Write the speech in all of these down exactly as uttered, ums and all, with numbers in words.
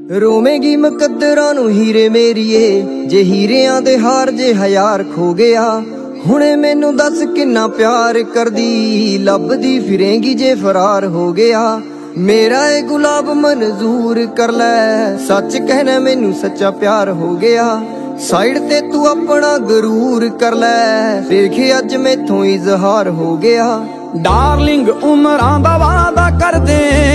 ਰੋਵੇਂਗੀ ਮੁਕੱਦਰਾਂ ਨੂੰ ਹੀਰੇ ਮੇਰੀਏ, ਜੇ ਹੀਰਿਆਂ ਦੇ ਹਾਰ ਜੇ ਹਜ਼ਾਰ ਖੋ ਗਿਆ। ਹੁਣੇ ਮੈਨੂੰ ਦੱਸ ਕਿੰਨਾ ਪਿਆਰ ਕਰਦੀ, ਲੱਭਦੀ ਫਿਰੇਂਗੀ ਜੇ ਫਰਾਰ ਹੋ ਗਿਆ। ਮੇਰਾ ਇਹ ਗੁਲਾਬ ਮਨਜ਼ੂਰ ਕਰ ਲੈ, ਸੱਚ ਕਹਿਣਾ ਮੈਨੂੰ ਸੱਚਾ ਪਿਆਰ ਹੋ ਗਿਆ। ਸਾਈਡ ਤੇ ਤੂੰ ਆਪਣਾ ਗਰੂਰ ਕਰ ਲੈ, ਦੇਖੇ ਅੱਜ ਮੈਥੋਂ ਇਜ਼ਹਾਰ ਹੋ ਗਿਆ। ਡਾਰਲਿੰਗ ਉਮਰਾਂ ਦਾ ਵਾਦਾ ਕਰਦੇ,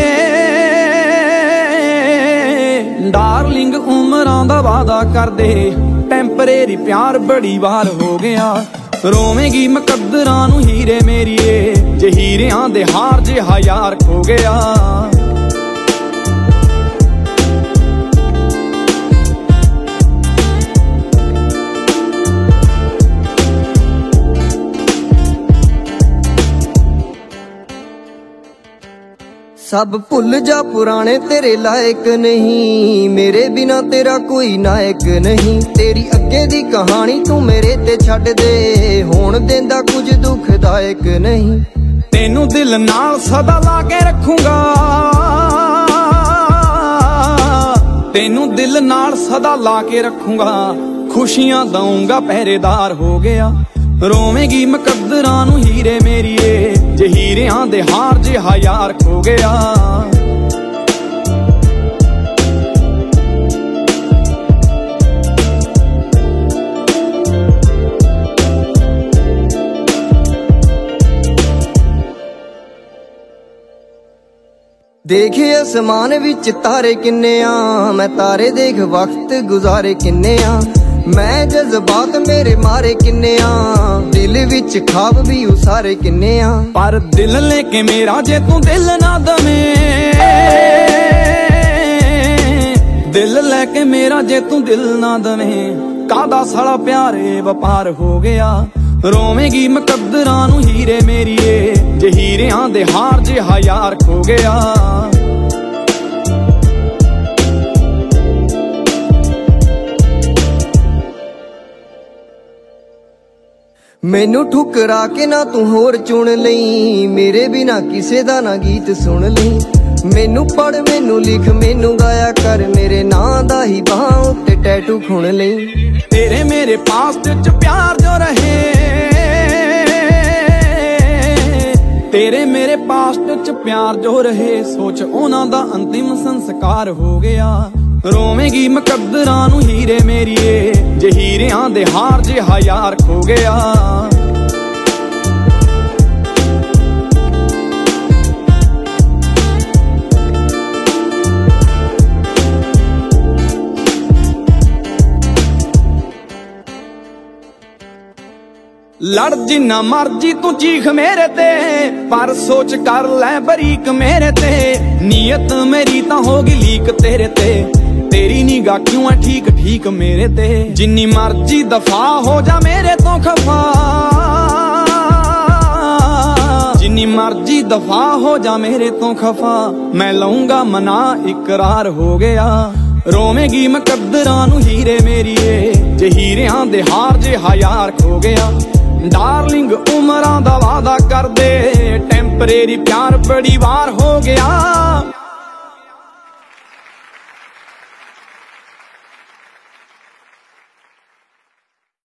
ਡਾਰਲਿੰਗ ਉਮਰਾਂ ਦਾ ਵਾਦਾ ਕਰਦੇ, ਟੈਂਪਰੇਰੀ ਪਿਆਰ ਬੜੀ ਵਾਰ ਹੋ ਗਿਆ। ਰੋਵੇਂਗੀ ਮੁਕੱਦਰਾਂ ਨੂੰ ਹੀਰੇ ਮੇਰੀਏ, ਜੇ ਹੀਰਿਆਂ ਦੇ ਹਾਰ ਜੇ ਹਜ਼ਾਰ ਖੋ ਗਿਆ। ਸਭ ਭੁੱਲ ਜਾ ਪੁਰਾਣੇ ਤੇਰੇ ਲਾਇਕ ਨਹੀਂ, ਮੇਰੇ ਬਿਨਾ ਤੇਰਾ ਕੋਈ ਨਾਇਕ ਨਹੀਂ। ਤੇਰੀ ਅੱਗੇ ਦੀ ਕਹਾਣੀ ਤੂੰ ਮੇਰੇ ਤੇ ਛੱਡ ਦੇ, ਹੋਣ ਦਿੰਦਾ ਕੁਝ ਦੁਖਦਾਇਕ ਨਹੀਂ। ਤੈਨੂੰ ਦਿਲ ਨਾਲ ਸਦਾ ਲਾ ਕੇ ਰੱਖੂੰਗਾ, ਤੈਨੂੰ ਦਿਲ ਨਾਲ ਸਦਾ ਲਾ ਕੇ ਰੱਖੂੰਗਾ। ਖੁਸ਼ੀਆਂ ਦਊਂਗਾ ਪਹਿਰੇਦਾਰ ਹੋ ਗਿਆ। ਰੋਵੇਂਗੀ ਮੁਕੱਦਰਾਂ ਨੂੰ ਹੀਰੇ ਮੇਰੀਏ, ਜੇ ਹੀਰਿਆਂ ਦੇ ਹਾਰ ਜੇ ਹਜ਼ਾਰ ਖੋ ਗਿਆ। ਦੇਖੇ ਅਸਮਾਨ ਵਿੱਚ ਤਾਰੇ ਕਿੰਨੇ ਆ, ਮੈਂ ਤਾਰੇ ਦੇਖ ਵਕਤ ਗੁਜ਼ਾਰੇ ਕਿੰਨੇ ਆ। ਮੈਂ ਜਜ਼ਬਾਤ ਮੇਰੇ ਮਾਰੇ ਕਿੰਨੇ ਆ, ਦਿਲ ਵਿੱਚ ਖਾਬ ਵੀ ਉਸਾਰੇ ਕਿੰਨੇ ਆ। ਪਰ ਦਿਲ ਲੈ ਕੇ ਮੇਰਾ ਜੇ ਤੂੰ ਦਿਲ ਨਾ ਦਵੇਂ, ਦਿਲ ਲੈ ਕੇ ਮੇਰਾ ਜੇ ਤੂੰ ਦਿਲ ਨਾ ਦਵੇਂ, ਕਾਹਦਾ ਸਾਲਾ ਪਿਆਰੇ ਵਪਾਰ ਹੋ ਗਿਆ। ਰੋਵੇਂਗੀ ਮੁਕੱਦਰਾਂ ਨੂੰ ਹੀਰੇ ਮੇਰੀਏ, ਜੇ ਹੀਰਿਆਂ ਦੇ ਹਾਰ ਜੇ ਹਜ਼ਾਰ ਖੋ ਗਿਆ। ਮੈਨੂੰ ਠੁਕਰਾ ਕੇ ਨਾ ਤੂੰ ਹੋਰ ਚੁਣ ਲਈ, ਮੇਰੇ ਬਿਨਾ ਕਿਸੇ ਦਾ ਨਾ ਗੀਤ ਸੁਣ ਲਈ। ਮੈਨੂੰ ਪੜ ਮੈਨੂੰ ਲਿਖ ਮੈਨੂੰ ਗਾਇਆ ਕਰ, ਮੇਰੇ ਨਾਂ ਦਾ ਹੀ ਬਾਹਾਂ ਉੱਤੇ ਟੈਟੂ ਖੁਣ ਲਈ। ਤੇਰੇ ਮੇਰੇ ਪਾਸਟ ਚ ਪਿਆਰ ਜੋ ਰਹੇ, ਤੇਰੇ ਮੇਰੇ ਪਾਸਟ ਚ ਪਿਆਰ ਜੋ ਰਹੇ, ਸੋਚ ਉਹਨਾਂ ਦਾ ਅੰਤਿਮ ਸੰਸਕਾਰ ਹੋ ਗਿਆ। ਰੋਵੇਂਗੀ ਮੁਕੱਦਰਾਂ ਨੂੰ ਹੀਰੇ ਮੇਰੀਏ, ਜੇ ਹੀਰਿਆਂ ਦੇ ਹਾਰ ਜੇ ਹਜ਼ਾਰ ਖੋ ਗਿਆ। ਲੜ ਜਿੰਨਾ ਮਰਜੀ ਤੂੰ ਚੀਖ ਮੇਰੇ ਤੇ, ਪਰ ਸੋਚ ਕਰ ਲੈ ਬਰੀਕ ਮੇਰੇ ਤੇ। ਨੀਅਤ ਮੇਰੀ ਤਾਂ ਹੋ ਗਈ ਲੀਕ ਤੇਰੇ ਤੇ, ਤੇਰੀ ਨਿਗਾਹ ਕਿਉਂ ਐ ਠੀਕ ਠੀਕ ਮੇਰੇ ਤੇ। ਜਿੰਨੀ ਮਰਜੀ ਦਫਾ ਹੋ ਜਾ ਮੇਰੇ ਤੋਂ ਖਫਾ, ਜਿੰਨੀ ਮਰਜੀ ਦਫਾ ਹੋ ਜਾ ਮੇਰੇ ਤੋਂ ਖਫਾ, ਮੈਂ ਲਊਂਗਾ ਮਨਾ ਇਕਰਾਰ ਹੋ ਗਿਆ। ਰੋਵੇਂਗੀ ਮੁਕੱਦਰਾਂ ਨੂੰ ਹੀਰੇ ਮੇਰੀਏ, ਜੇ ਹੀਰਿਆਂ ਦੇ ਹਾਰ ਜੇ ਹਜ਼ਾਰ ਖੋ ਗਿਆ। ਡਾਰਲਿੰਗ ਉਮਰਾਂ ਦਾ ਵਾਦਾ ਕਰਦੇ, ਟੈਂਪਰੇਰੀ ਪਿਆਰ ਬੜੀ ਵਾਰ ਹੋ ਗਿਆ।